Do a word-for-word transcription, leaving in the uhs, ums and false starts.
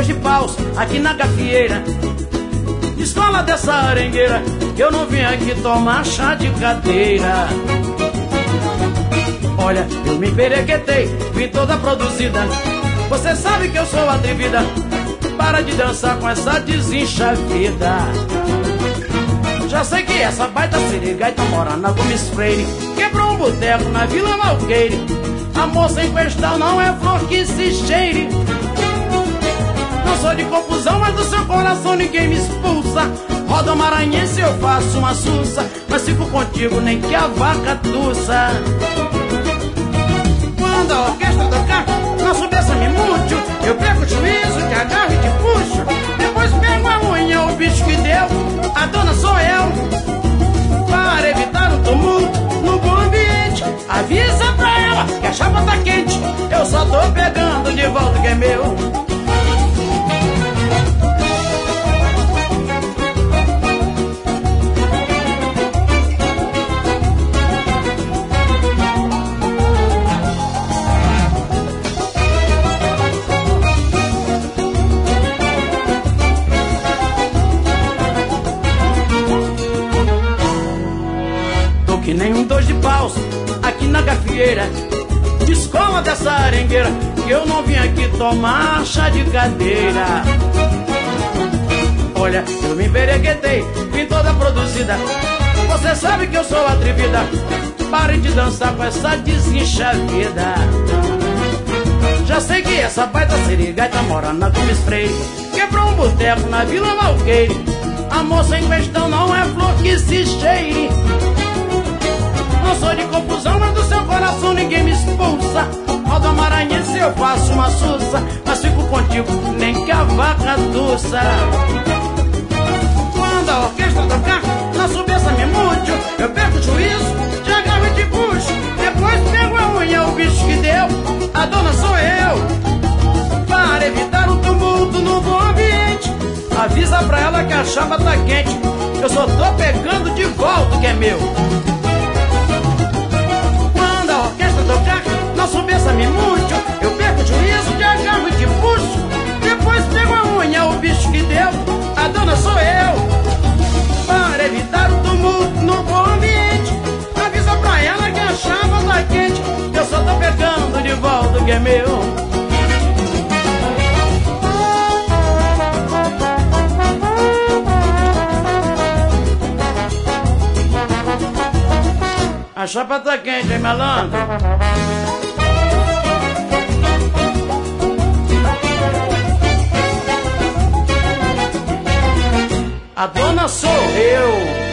dois de paus aqui na gafieira. Escola dessa arengueira, que eu não vim aqui tomar chá de cadeira. Olha, eu me perequetei, vim toda produzida. Você sabe que eu sou atrevida, para de dançar com essa desenchavida. Já sei que essa baita sirigaita mora na Gomes Freire, quebrou um boteco na Vila Malqueire. A moça em questão não é flor que se cheire. Não sou de confusão, mas do seu coração ninguém me expulsa. Roda maranhense eu faço uma sussa, mas fico contigo nem que a vaca tussa. Quando a orquestra tocar, nosso bêssame mútil, eu perco o juízo, te agarro e te puxo. Depois pego a unha, o bicho que deu, a dona sou eu. Para evitar o tumulto no bom ambiente, avisa pra ela que a chapa tá quente. Eu só tô pegando de volta o que é meu. Que nem um dois de paus aqui na gafieira. Escola dessa arengueira, que eu não vim aqui tomar chá de cadeira. Olha, eu me embereguetei, vim toda produzida. Você sabe que eu sou atrevida, pare de dançar com essa desenchavida. Já sei que essa baita sirigaita mora na Gomes Freire, quebrou um boteco na Vila Malqueire. A moça em questão não é flor que se cheire. Não sou de confusão, mas do seu coração ninguém me expulsa. Roda maranhense eu faço uma sussa, mas fico contigo nem que a vaca tussa. Quando a orquestra tocar, nosso bêssame mútil, eu perco o juízo, te agarro e te puxo. Depois pego a unha, o bicho que deu, a dona sou eu. Para evitar o tumulto no bom ambiente, avisa pra ela que a chapa tá quente. Eu só tô pegando de volta o que é meu. Tocar, nosso bêssame mútil, eu perco o juízo, te agarro e te puxo. Depois pego a unha, o bicho que deu, a dona sou eu. Para evitar o tumulto no bom ambiente, avisa pra ela que a chapa tá quente. Eu só tô pegando de volta o que é meu. A chapa tá quente, hein, malandro? A dona sou eu.